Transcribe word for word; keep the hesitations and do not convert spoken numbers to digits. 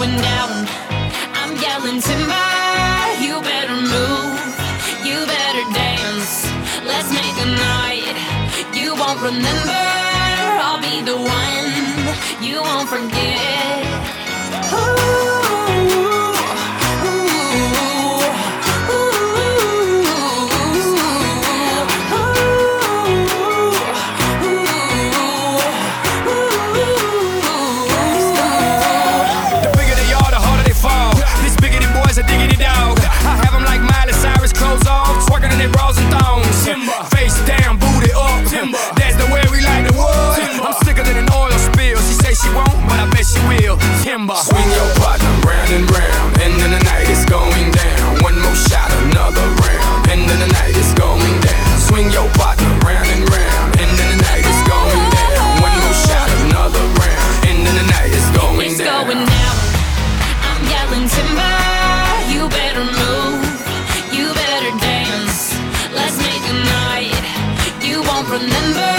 going down. I'm yelling timber, you better move, you better dance. Let's make a night you won't remember. I'll be the one you won't forget. Ooh. A diggity dog. I have them like Miley Cyrus, clothes off, twerking in their bras and thongs. Timber. Face down, booty up. Timber. That's the way we like the wood. Timber. I'm sicker than an oil spill. She say she won't, but I bet she will. Timber. Swing your partner round and round, and then the night is going down. One more shot, another round, and then the night is going down. Swing your partner round and round, and then the night is going down. One more shot, another round, and then the night is going it's down. It's going down. I'm yelling timber. You better move, you better dance. Let's make a night you won't remember.